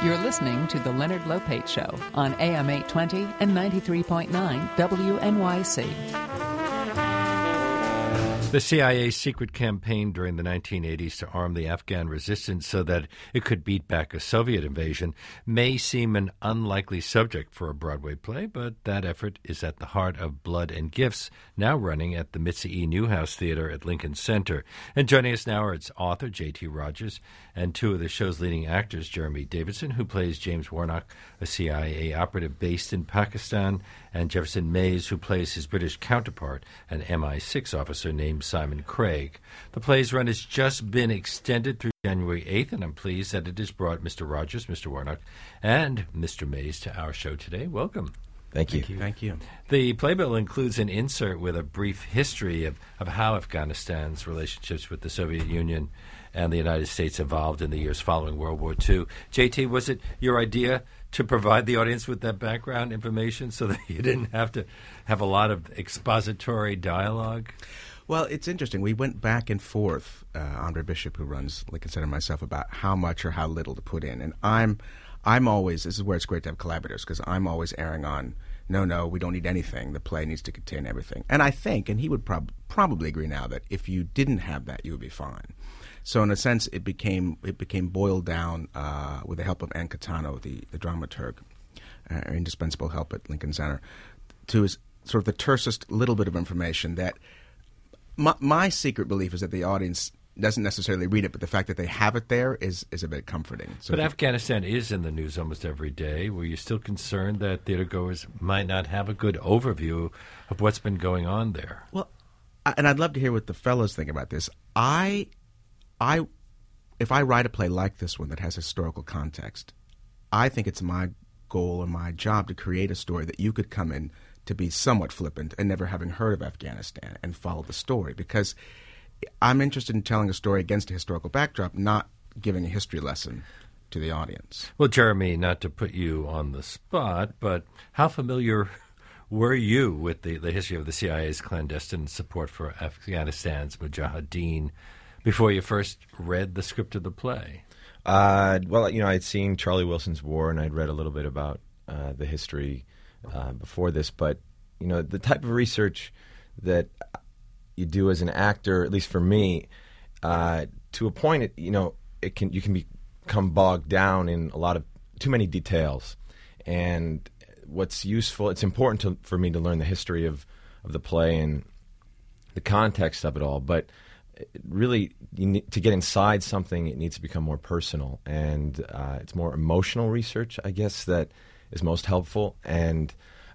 You're listening to The Leonard Lopate Show on AM 820 and 93.9 WNYC. The CIA's secret campaign during the 1980s to arm the Afghan resistance so that it could beat back a Soviet invasion may seem an unlikely subject for a Broadway play, but that effort is at the heart of Blood and Gifts, now running at the Mitzi E. Newhouse Theater at Lincoln Center. And joining us now are its author, J.T. Rogers, and two of the show's leading actors, Jeremy Davidson, who plays James Warnock, a CIA operative based in Pakistan, and Jefferson Mays, who plays his British counterpart, an MI6 officer named Simon Craig. The play's run has just been extended through January 8th, and I'm pleased that it has brought Mr. Rogers, Mr. Warnock, and Mr. Mays to our show today. Welcome. Thank you. Thank you. The playbill includes an insert with a brief history of how Afghanistan's relationships with the Soviet Union and the United States evolved in the years following World War II. JT, was it your idea to provide the audience with that background information so that you didn't have to have a lot of expository dialogue? Well, it's interesting. We went back and forth, Andre Bishop, who runs Lincoln Center, and myself, about how much or how little to put in. And I'm always, this is where it's great to have collaborators, because I'm always erring on, no, we don't need anything. The play needs to contain everything. And I think, and he would probably agree now, that if you didn't have that, you would be fine. So in a sense, it became boiled down with the help of Ann Catano, the dramaturg, indispensable help at Lincoln Center, to sort of the tersest little bit of information that my secret belief is that the audience doesn't necessarily read it, but the fact that they have it there is a bit comforting. So but Afghanistan is in the news almost every day. Were you still concerned that theatergoers might not have a good overview of what's been going on there? Well, and I'd love to hear what the fellows think about this. If I write a play like this one that has historical context, I think it's my goal or my job to create a story that you could come in to be somewhat flippant and never having heard of Afghanistan and follow the story, because I'm interested in telling a story against a historical backdrop, not giving a history lesson to the audience. Well, Jeremy, not to put you on the spot, but how familiar were you with the history of the CIA's clandestine support for Afghanistan's Mujahideen before you first read the script of the play? Well, I'd seen Charlie Wilson's War, and I'd read a little bit about the history before this. But, the type of research that you do as an actor, at least for me, to a point, you can become bogged down in a lot of too many details. And what's useful, it's important for me to learn the history of the play and the context of it all. But really, to get inside something, it needs to become more personal, and it's more emotional research, I guess, that is most helpful. And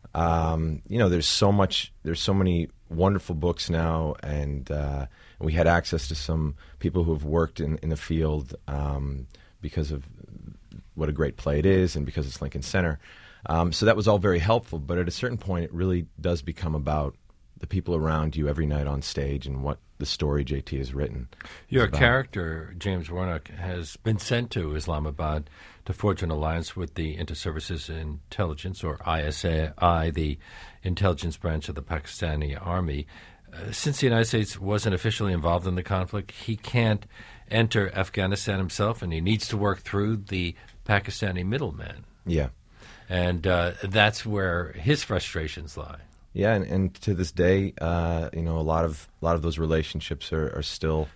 there's so many wonderful books now, and we had access to some people who have worked in the field because of what a great play it is, and because it's Lincoln Center. So that was all very helpful. But at a certain point, it really does become about the people around you every night on stage and what the story JT has written. Your character, James Warnock, has been sent to Islamabad to forge an alliance with the Inter-Services Intelligence, or ISI, the intelligence branch of the Pakistani army. Since the United States wasn't officially involved in the conflict, he can't enter Afghanistan himself, and he needs to work through the Pakistani middleman. Yeah. And that's where his frustrations lie. Yeah, and to this day, a lot of those relationships are still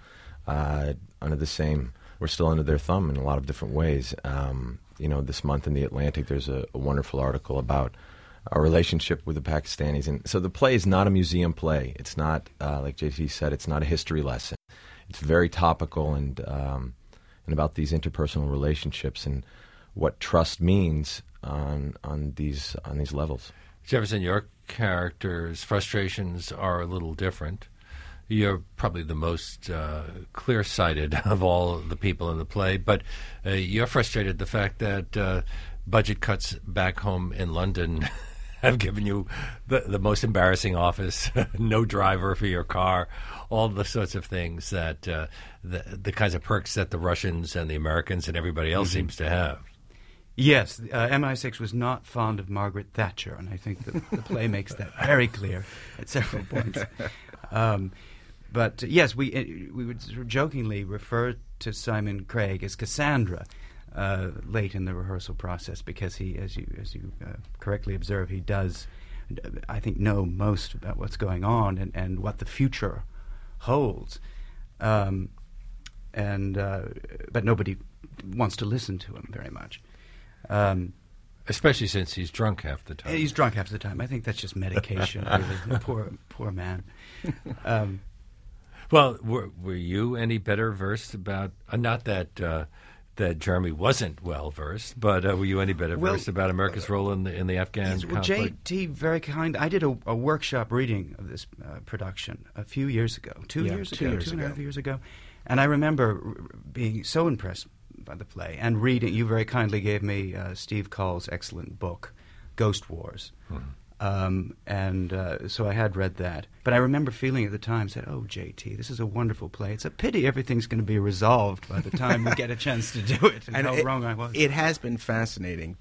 under the same. We're still under their thumb in a lot of different ways. This month in The Atlantic, there's a wonderful article about our relationship with the Pakistanis, and so the play is not a museum play. It's not like JT said. It's not a history lesson. It's very topical and about these interpersonal relationships and what trust means on these levels. Jefferson, your character's frustrations are a little different. You're probably the most clear-sighted of all the people in the play, but you're frustrated the fact that budget cuts back home in London have given you the most embarrassing office, no driver for your car, all the sorts of things that the kinds of perks that the Russians and the Americans and everybody else seems to have. Yes, MI6 was not fond of Margaret Thatcher, and I think the play makes that very clear at several points. But yes, we would sort of jokingly refer to Simon Craig as Cassandra, late in the rehearsal process, because he, as you correctly observe, he does, I think, know most about what's going on and what the future holds. But nobody wants to listen to him very much. Especially since he's drunk half the time. He's drunk half the time. I think that's just medication. Really. Poor man. Well, were you any better versed about? Not that that Jeremy wasn't well versed, but were you any better versed about America's role in the Afghan conflict? JT, very kind. I did a workshop reading of this production a few years ago, 2 years ago, 2.5 years ago, and I remember being so impressed by the play and reading. You very kindly gave me Steve Call's excellent book, Ghost Wars. So I had read that. But I remember feeling at the time, said, "Oh, JT, this is a wonderful play. It's a pity everything's going to be resolved by the time we get a chance to do it." And how wrong I was. It has been fascinating.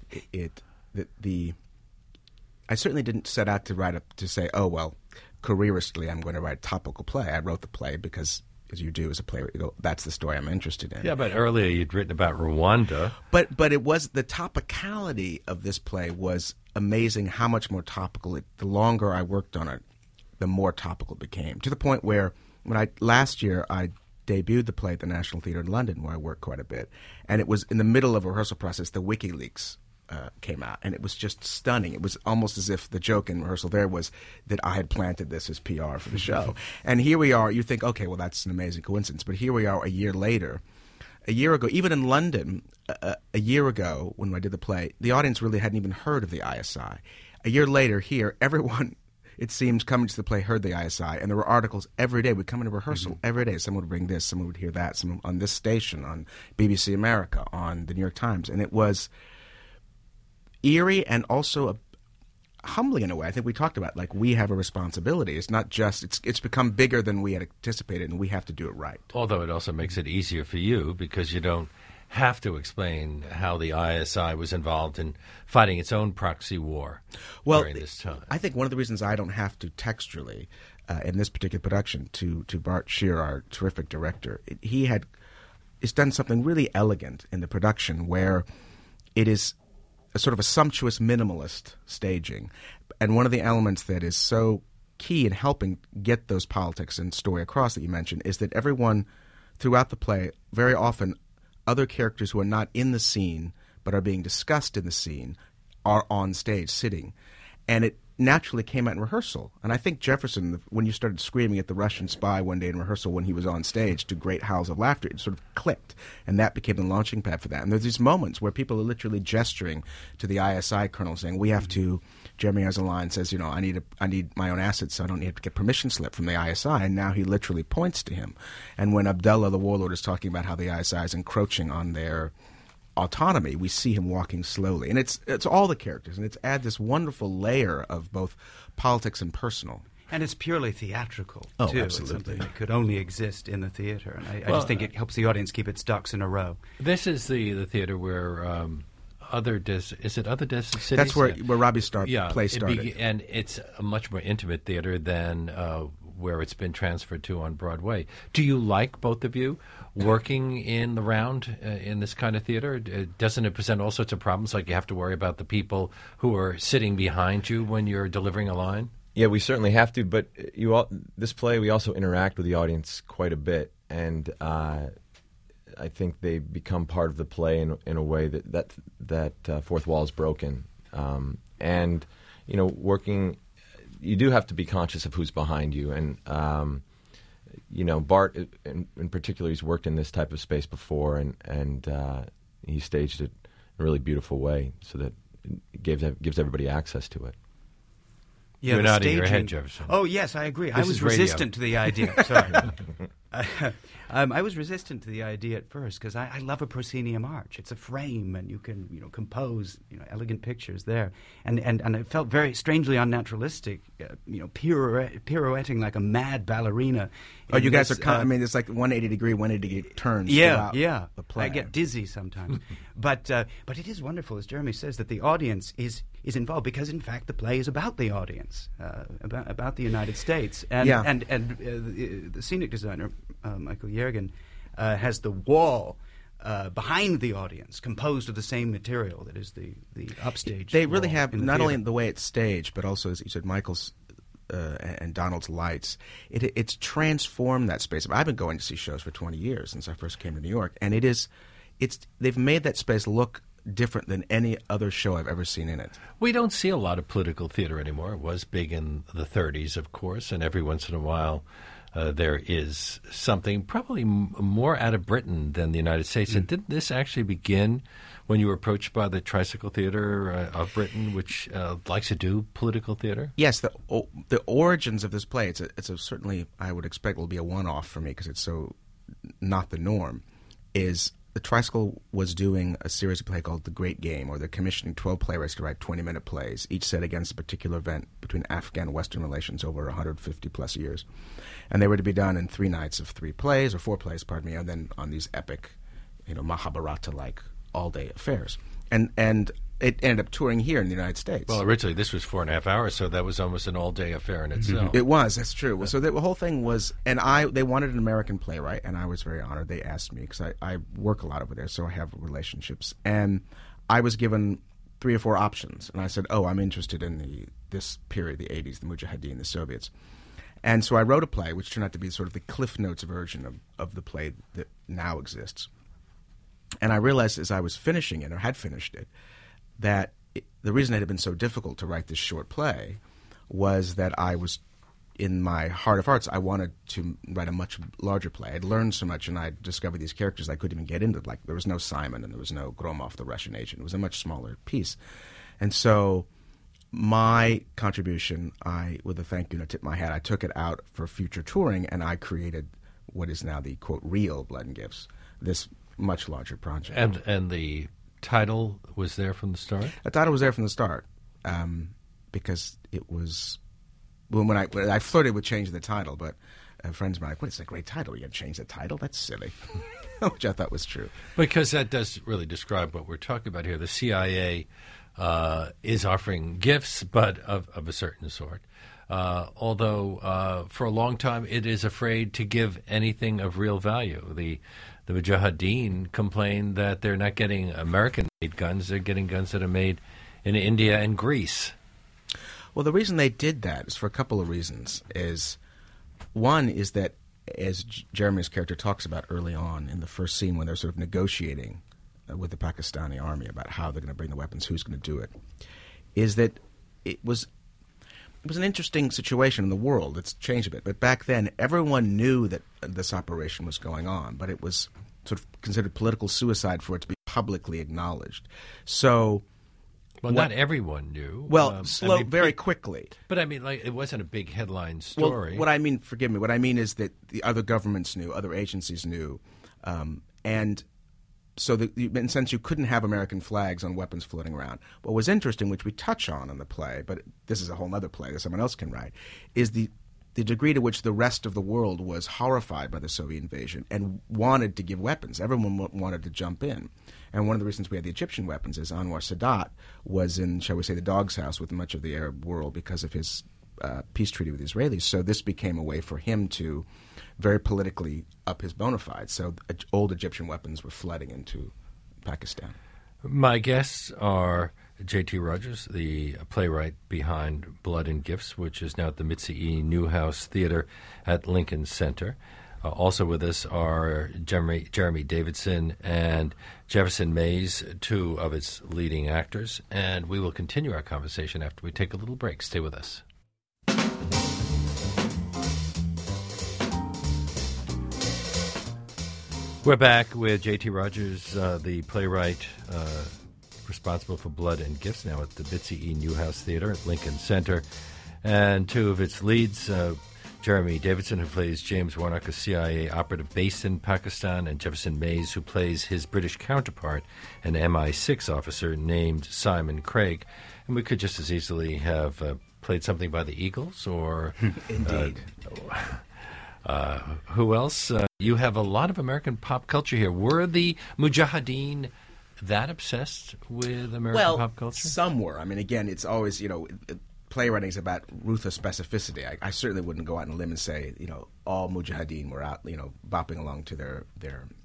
I certainly didn't set out to say, "Oh, well, careeristly, I'm going to write a topical play." I wrote the play because, as you do as a player, you go, that's the story I'm interested in. Yeah, but earlier you'd written about Rwanda. But it was the topicality of this play was amazing. How much more topical the longer I worked on it, the more topical it became. To the point where last year I debuted the play at the National Theatre in London, where I worked quite a bit, and it was in the middle of a rehearsal process. The WikiLeaks came out, and it was just stunning. It was almost as if the joke in rehearsal there was that I had planted this as PR for the show. And here we are. You think, okay, well, that's an amazing coincidence. But here we are a year later. A year ago, even in London, a year ago when I did the play, the audience really hadn't even heard of the ISI. A year later here, everyone, it seems, coming to the play heard the ISI, and there were articles every day. We'd come into rehearsal every day. Someone would bring this, someone would hear that, someone on this station, on BBC America, on the New York Times. And it was eerie and also humbling in a way. I think we talked about, like, we have a responsibility. It's not just, it's become bigger than we had anticipated, and we have to do it right. Although it also makes it easier for you because you don't have to explain how the ISI was involved in fighting its own proxy war during this time. I think one of the reasons I don't have to textually, in this particular production, to Bart Shear, our terrific director, it's done something really elegant in the production where it is a sort of a sumptuous minimalist staging. And one of the elements that is so key in helping get those politics and story across that you mentioned is that everyone throughout the play, very often other characters who are not in the scene but are being discussed in the scene are on stage sitting. And it naturally came out in rehearsal. And I think Jefferson, when you started screaming at the Russian spy one day in rehearsal when he was on stage to great howls of laughter, it sort of clicked. And that became the launching pad for that. And there's these moments where people are literally gesturing to the ISI colonel saying, we have to, Jeremy has a line, says, I need my own assets, so I don't need to get permission slip from the ISI. And now he literally points to him. And when Abdullah, the warlord, is talking about how the ISI is encroaching on their autonomy, we see him walking slowly, and it's all the characters, and it's add this wonderful layer of both politics and personal. And it's purely theatrical, too. Absolutely. It's something that could only exist in the theater, and I just think it helps the audience keep its ducks in a row. This is the theater where Other Cities? That's where Robbie's play started. And it's a much more intimate theater than where it's been transferred to on Broadway. Do you like, both of you, working in the round in this kind of theater? Doesn't it present all sorts of problems, like you have to worry about the people who are sitting behind you when you're delivering a line? Yeah, we certainly have to, but this play, we also interact with the audience quite a bit, and I think they become part of the play in a way that fourth wall is broken. And, working, you do have to be conscious of who's behind you, and Bart, in particular, he's worked in this type of space before, and he staged it in a really beautiful way so that it gives everybody access to it. Yeah, you're nodding your head, Jefferson. Oh, yes, I agree. This I was resistant to the idea. Sorry. I was resistant to the idea at first because I love a proscenium arch. It's a frame, and you can compose elegant pictures there, and it felt very strangely unnaturalistic, pirouetting like a mad ballerina. Oh, you guys are it's like 180-degree turns. Yeah. The play. I get dizzy sometimes, but it is wonderful, as Jeremy says, that the audience is involved because, in fact, the play is about the audience, about the United States, and the scenic designer Michael Yergin has the wall behind the audience, composed of the same material that is the upstage. They really wall have in the not only theater. the way it's staged, but also, as you said, Michael's and Donald's lights. It's transformed that space. I've been going to see shows for 20 years since I first came to New York, and they've made that space look different than any other show I've ever seen in it. We don't see a lot of political theater anymore. It was big in the 30s, of course, and every once in a while there is something probably more out of Britain than the United States. And didn't this actually begin when you were approached by the Tricycle Theater of Britain, which likes to do political theater? Yes, the origins of this play, it's a certainly, I would expect, will be a one-off for me because it's so not the norm, is the Tricycle was doing a series of play called The Great Game, or they're commissioning 12 playwrights to write 20-minute plays, each set against a particular event between Afghan-Western relations over 150-plus years. And they were to be done in 3 nights of 3 plays, or 4 plays, pardon me, and then on these epic, Mahabharata-like all-day affairs. And it ended up touring here in the United States. Well, originally this was 4.5 hours, so that was almost an all-day affair in itself. It was, that's true. Well, so the whole thing was, and they wanted an American playwright, and I was very honored. They asked me, because I work a lot over there, so I have relationships. And I was given 3 or 4 options, and I said, I'm interested in this period, the 80s, the Mujahideen, the Soviets. And so I wrote a play, which turned out to be sort of the Cliff Notes version of the play that now exists. And I realized as I was finishing it, or had finished it, that the reason it had been so difficult to write this short play was that I was, in my heart of hearts, I wanted to write a much larger play. I'd learned so much, and I discovered these characters I couldn't even get into. Like, there was no Simon, and there was no Gromov, the Russian agent. It was a much smaller piece. And so my contribution, with a thank you and a tip of my hat, I took it out for future touring, and I created what is now the, quote, real Blood and Gifts, this much larger project. And the title was there from the start? The title was there from the start, because it was when I flirted with changing the title, but friends were like, "What? It's a great title. You got to change the title? That's silly," which I thought was true. Because that does really describe what we're talking about here. The CIA is offering gifts, but of a certain sort. Although for a long time it is afraid to give anything of real value. The Mujahideen complain that they're not getting American-made guns; they're getting guns that are made in India and Greece. Well, the reason they did that is for a couple of reasons. One is that, as Jeremy's character talks about early on in the first scene when they're sort of negotiating with the Pakistani army about how they're going to bring the weapons, who's going to do it, is that it was an interesting situation in the world. It's changed a bit. But back then, everyone knew that this operation was going on, but it was sort of considered political suicide for it to be publicly acknowledged. So... Well, not everyone knew. Well, very quickly. But I mean, like, it wasn't a big headline story. Well, what I mean is that the other governments knew, other agencies knew, and so in a sense you couldn't have American flags on weapons floating around. What was interesting, which we touch on in the play, but this is a whole other play that someone else can write, is the degree to which the rest of the world was horrified by the Soviet invasion and wanted to give weapons. Everyone wanted to jump in. And one of the reasons we had the Egyptian weapons is Anwar Sadat was in, shall we say, the dog's house with much of the Arab world because of his peace treaty with the Israelis. So this became a way for him to very politically up his bona fides. So old Egyptian weapons were flooding into Pakistan. My guests are J.T. Rogers, the playwright behind Blood and Gifts, which is now at the Mitzi E. Newhouse Theater at Lincoln Center. Also with us are Jeremy Davidson and Jefferson Mays, 2 of its leading actors. And we will continue our conversation after we take a little break. Stay with us. We're back with J.T. Rogers, the playwright responsible for Blood and Gifts, now at the Mitzi E. Newhouse Theater at Lincoln Center. And 2 of its leads, Jeremy Davidson, who plays James Warnock, a CIA operative based in Pakistan, and Jefferson Mays, who plays his British counterpart, an MI6 officer named Simon Craig. And we could just as easily have played something by the Eagles or... Indeed. Who else? You have a lot of American pop culture here. Were the Mujahideen that obsessed with American pop culture? Some were. I mean, again, it's always, playwriting is about ruthless specificity. I certainly wouldn't go out on a limb and say, all Mujahideen were out, bopping along to their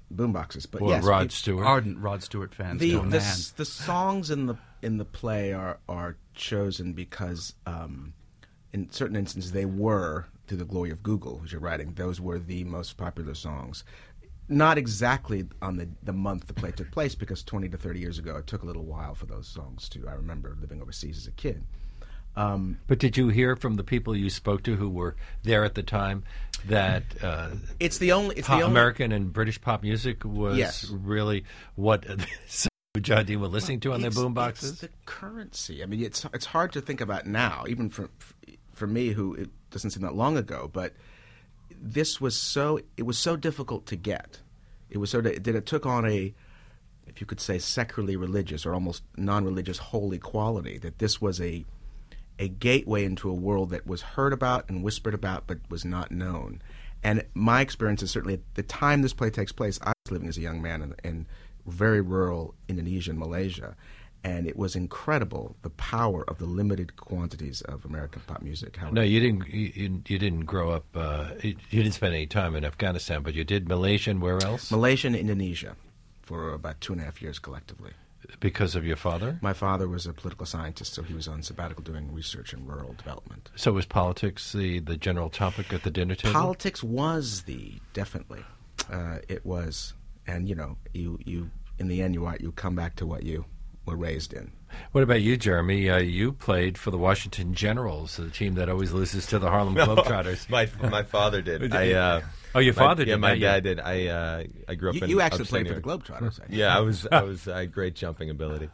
boomboxes. But Well, yes, Rod Stewart. Ardent Rod Stewart fans. the go mad. the songs in the play are chosen because in certain instances they were, to the glory of Google, as you're writing, those were the most popular songs. Not exactly on the month the play took place, because 20 to 30 years ago it took a little while for those songs to. I remember living overseas as a kid. But did you hear from the people you spoke to who were there at the time that It's the only American and British pop music was Yes. really what John Dean were listening to on their boomboxes? It's the currency. I mean, it's hard to think about now, even for me, who it doesn't seem that long ago. But it was so difficult to get. It was that it took on a, if you could say, secularly religious or almost non-religious holy quality. That this was a gateway into a world that was heard about and whispered about, but was not known. And my experience is certainly at the time this play takes place, I was living as a young man in very rural Indonesia and Malaysia, and it was incredible, the power of the limited quantities of American pop music. How No, you didn't. You didn't grow up. You didn't spend any time in Afghanistan, but you did Malaysia and where else? Malaysia and Indonesia for about 2.5 years collectively. Because of your father? My father was a political scientist, so he was on sabbatical doing research in rural development. So was politics the general topic at the dinner table? Politics was definitely. It was, and you in the end you come back to what you were raised in. What about you, Jeremy? You played for the Washington Generals, the team that always loses to the Harlem Globetrotters. My father did. Oh, your father did. Yeah, my not dad you. did. I grew up in. You actually upstate played for New the York. Globetrotters. Yeah, I had great jumping ability.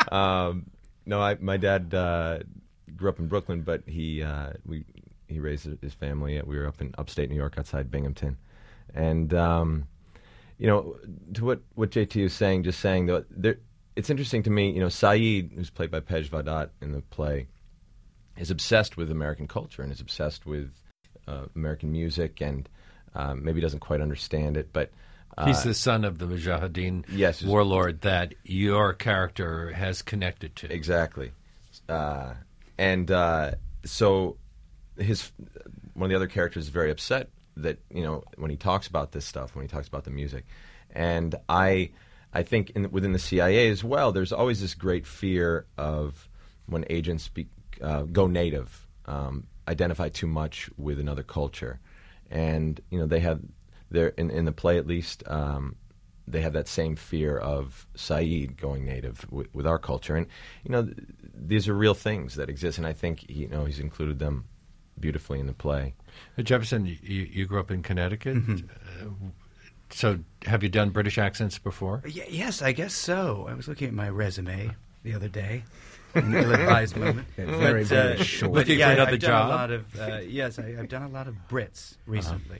My dad grew up in Brooklyn, but he raised his family. We were up in upstate New York, outside Binghamton, and to what JT was saying, just saying that it's interesting to me. Saeed, who's played by Pej Vadat in the play, is obsessed with American culture and is obsessed with American music, and maybe doesn't quite understand it, but. He's the son of the Mujahideen Yes. warlord that your character has connected to. Exactly. So one of the other characters is very upset that, when he talks about this stuff, when he talks about the music. And I think within the CIA as well, there's always this great fear of when agents go native, identify too much with another culture. And, they have... in the play, at least, they have that same fear of Saeed going native with our culture, and these are real things that exist, and I think he's included them beautifully in the play. Jefferson, you grew up in Connecticut, so have you done British accents before? Yes, I guess so. I was looking at my resume the other day. An ill-advised moment. Very short. Looking for another job? I've done a lot of Brits recently.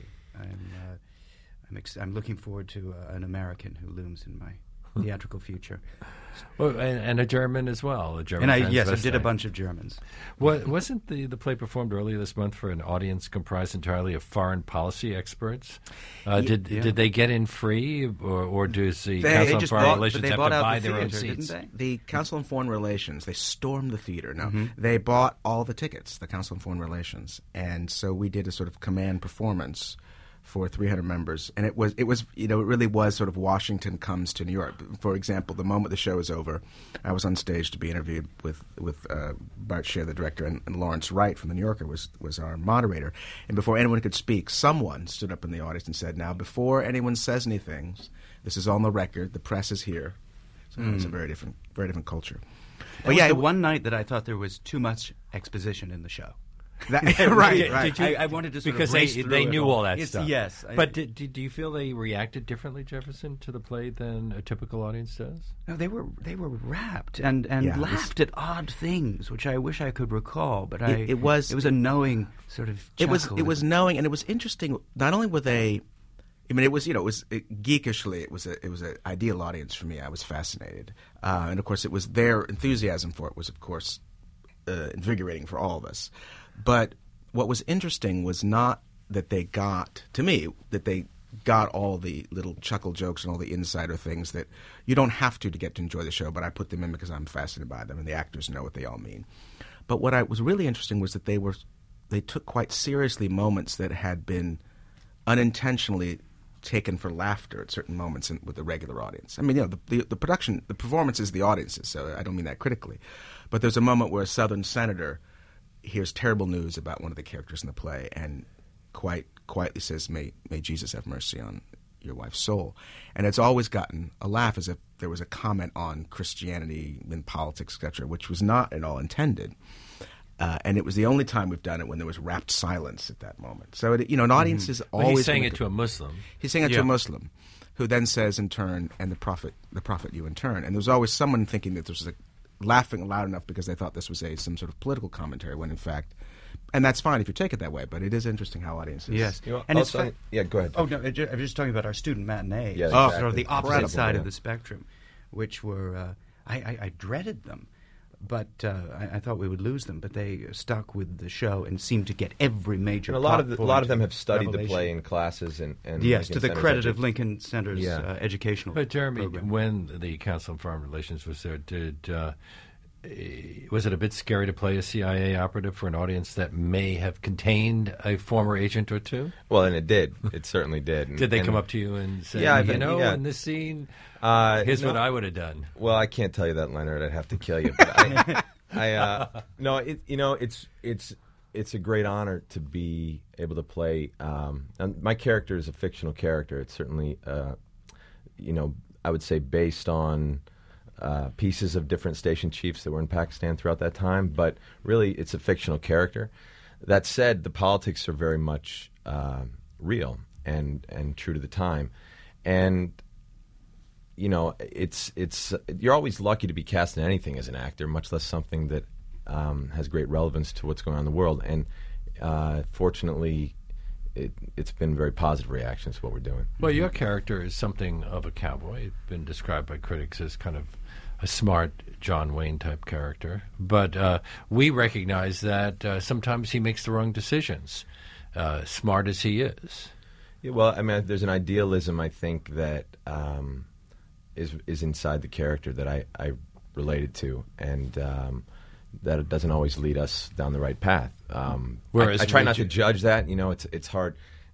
I'm looking forward to an American who looms in my theatrical future. Well, and a German as well. A German. And I did a bunch of Germans. Wasn't the play performed earlier this month for an audience comprised entirely of foreign policy experts? Did they get in free, or does the Council on Foreign Relations have to buy their own seats? The Council on Foreign Relations, they stormed the theater. No, they bought all the tickets, the Council on Foreign Relations. And so we did a sort of command performance for 300 members, and it really was sort of Washington comes to New York. For example, the moment the show was over, I was on stage to be interviewed with Bart Sher, the director, and Lawrence Wright from The New Yorker was our moderator. And before anyone could speak, someone stood up in the audience and said, "Now, before anyone says anything, this is on the record. The press is here." So it's a very different culture. But yeah, one night that I thought there was too much exposition in the show. Right. I wanted to because they knew all that stuff. Yes. But do you feel they reacted differently, Jefferson, to the play than a typical audience does? No, they were rapt and laughed at odd things, which I wish I could recall. But it was a knowing sort of chuckle. It was knowing, and it was interesting. Not only were they, I mean, it was geekishly, it was an ideal audience for me. I was fascinated, and of course, it was their enthusiasm for it was, of course, invigorating for all of us. But what was interesting was not that they got all the little chuckle jokes and all the insider things that you don't have to get to enjoy the show, but I put them in because I'm fascinated by them, and the actors know what they all mean. But what was really interesting was that they took quite seriously moments that had been unintentionally taken for laughter at certain moments with the regular audience. I mean, the production, the performance is the audience's, so I don't mean that critically. But there's a moment where a Southern senator hears terrible news about one of the characters in the play and quite quietly says, may Jesus have mercy on your wife's soul. And it's always gotten a laugh as if there was a comment on Christianity and politics, etc., which was not at all intended. And it was the only time we've done it when there was rapt silence at that moment. So, an audience is always... Well, he's saying it to a Muslim. He's saying it to a Muslim, who then says in turn, and the prophet you in turn. And there was always someone thinking that this was laughing loud enough because they thought this was some sort of political commentary, when in fact... And that's fine if you take it that way, but it is interesting how audiences... Yes. And also, go ahead. Oh, no, I was just talking about our student matinees. Yeah, exactly. Sort of the opposite Incredible, side of the spectrum, which were... I dreaded them. But I thought we would lose them, but they stuck with the show and seemed to get every major. And a lot of them have studied the play in classes and yes, Lincoln to the Center's credit of Lincoln Center's educational. But Jeremy, program. when the Council on Foreign Relations was there, was it a bit scary to play a CIA operative for an audience that may have contained a former agent or two? Well, and it did. It certainly did. Did they come up to you and say, in this scene, here's what I would have done? Well, I can't tell you that, Leonard. I'd have to kill you. But it's a great honor to be able to play. And my character is a fictional character. It's certainly, I would say based on pieces of different station chiefs that were in Pakistan throughout that time, but really it's a fictional character. That said, the politics are very much real and true to the time, and it's you're always lucky to be cast in anything as an actor, much less something that has great relevance to what's going on in the world. And fortunately, it's been very positive reactions to what we're doing. Well, your character is something of a cowboy. It's been described by critics as kind of a smart John Wayne type character. But we recognize that sometimes he makes the wrong decisions, smart as he is. Yeah, well, I mean, there's an idealism, I think, that is inside the character that I related to, and that it doesn't always lead us down the right path. I try not to judge that. It's hard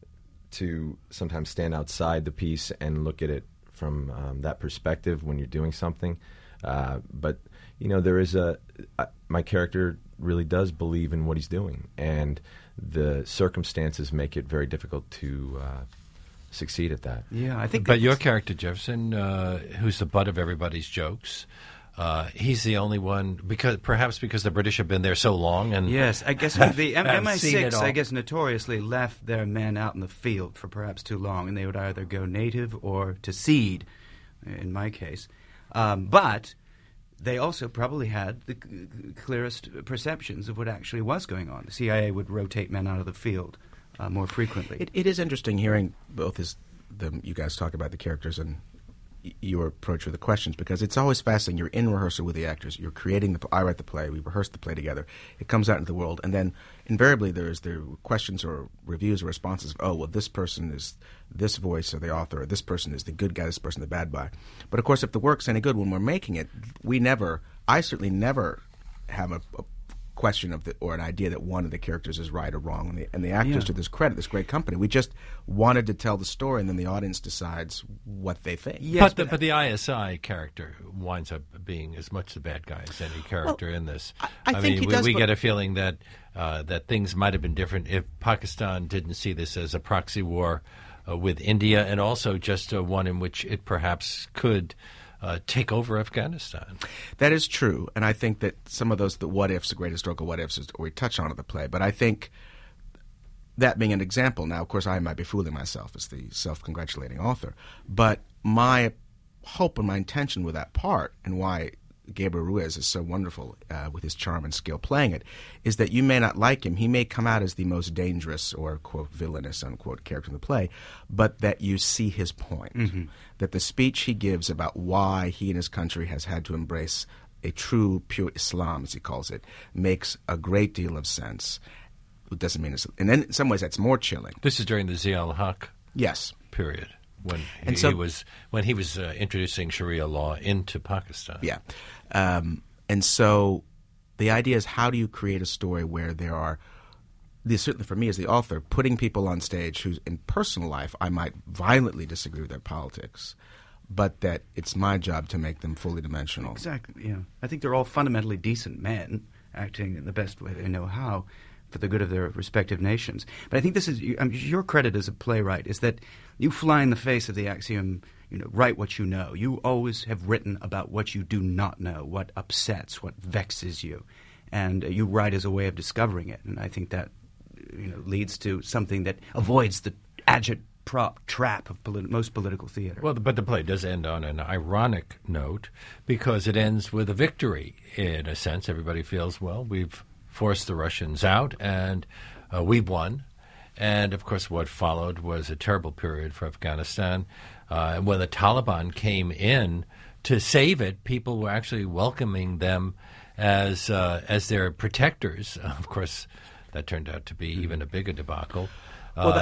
to sometimes stand outside the piece and look at it from that perspective when you're doing something. But there is my character really does believe in what he's doing, and the circumstances make it very difficult to succeed at that. Yeah, I think. But your character, Jefferson, who's the butt of everybody's jokes. He's the only one, perhaps because the British have been there so long. And yes, I guess the MI6, I guess, notoriously left their men out in the field for perhaps too long, and they would either go native or to seed, in my case. But they also probably had the clearest perceptions of what actually was going on. The CIA would rotate men out of the field more frequently. It is interesting hearing both you guys talk about the characters and your approach with the questions, because it's always fascinating. You're in rehearsal with the actors. You're creating I write the play. We rehearse the play together. It comes out into the world, and then invariably there are questions or reviews or responses of, oh, well, this person is this voice of the author, or this person is the good guy, this person the bad guy. But of course, if the work's any good when we're making it, I certainly never have a question or an idea that one of the characters is right or wrong, and the actors, to this credit, this great company, we just wanted to tell the story, and then the audience decides what they think. Yes, but the ISI character winds up being as much the bad guy as any character in this. I think mean, he does, we get a feeling that that things might have been different if Pakistan didn't see this as a proxy war with India, and also just one in which it perhaps could take over Afghanistan. That is true, and I think that some of the what-ifs, the great historical what-ifs, we touch on in the play, but I think that being an example, now, of course, I might be fooling myself as the self-congratulating author, but my hope and my intention with that part, and why Gabriel Ruiz is so wonderful with his charm and skill playing it, is that you may not like him. He may come out as the most dangerous or, quote, villainous, unquote, character in the play, but that you see his point. Mm-hmm. That the speech he gives about why he and his country has had to embrace a true, pure Islam, as he calls it, makes a great deal of sense. It doesn't mean it's... And then in some ways that's more chilling. This is during the Zia-ul-Haq period. When he was introducing Sharia law into Pakistan. Yeah. And so the idea is, how do you create a story where there are certainly for me as the author, putting people on stage who in personal life I might violently disagree with their politics, but that it's my job to make them fully dimensional. Exactly, yeah. I think they're all fundamentally decent men acting in the best way they know how for the good of their respective nations. But I think this is your credit as a playwright is that you fly in the face of the axiom, write what you know. You always have written about what you do not know, what upsets, what vexes you. And you write as a way of discovering it. And I think that leads to something that avoids the agitprop trap of most political theater. Well, but the play does end on an ironic note because it ends with a victory. In a sense, everybody feels, well, we've forced the Russians out and we've won. And, of course, what followed was a terrible period for Afghanistan. And when the Taliban came in to save it, people were actually welcoming them as their protectors. Of course, that turned out to be even a bigger debacle. Well,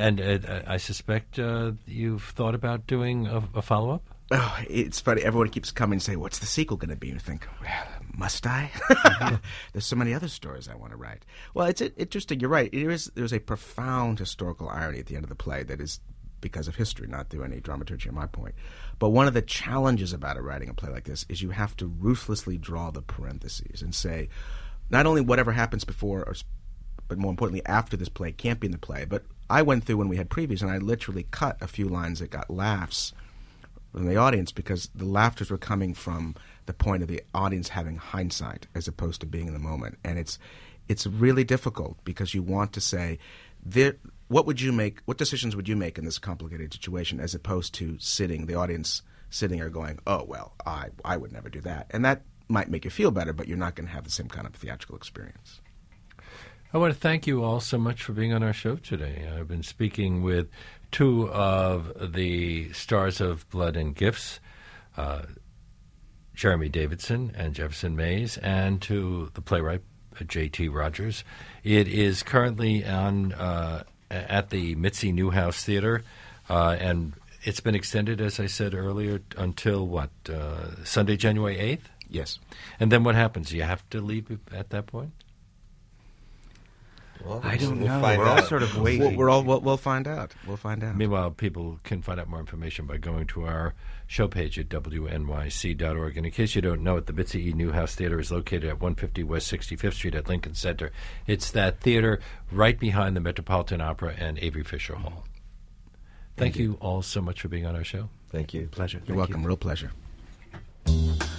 I suspect you've thought about doing a follow-up? Oh, it's funny. Everyone keeps coming and saying, what's the sequel going to be? And you think, well, must I? There's so many other stories I want to write. Well, it's interesting. You're right. There's a profound historical irony at the end of the play that is because of history, not through any dramaturgy on my point. But one of the challenges about writing a play like this is you have to ruthlessly draw the parentheses and say, not only whatever happens before, but more importantly, after this play can't be in the play. But I went through when we had previews, and I literally cut a few lines that got laughs from the audience because the laughters were coming from the point of the audience having hindsight as opposed to being in the moment. And it's really difficult because you want to say, what decisions would you make in this complicated situation as opposed to the audience sitting there going, oh, well, I would never do that. And that might make you feel better, but you're not going to have the same kind of theatrical experience. I want to thank you all so much for being on our show today. I've been speaking with two of the stars of Blood and Gifts, Jeremy Davidson and Jefferson Mays, and to the playwright J.T. Rogers. It is currently on at the Mitzi Newhouse Theater, and it's been extended, as I said earlier, until Sunday, January 8th? Yes. And then what happens? Do you have to leave at that point? Well, I don't know. We're We're all sort of waiting. We'll find out. We'll find out. Meanwhile, people can find out more information by going to our show page at wnyc.org. And in case you don't know it, the Mitzi E. Newhouse Theater is located at 150 West 65th Street at Lincoln Center. It's that theater right behind the Metropolitan Opera and Avery Fisher Hall. Thank you all so much for being on our show. Thank you. Pleasure. You're welcome. Real pleasure.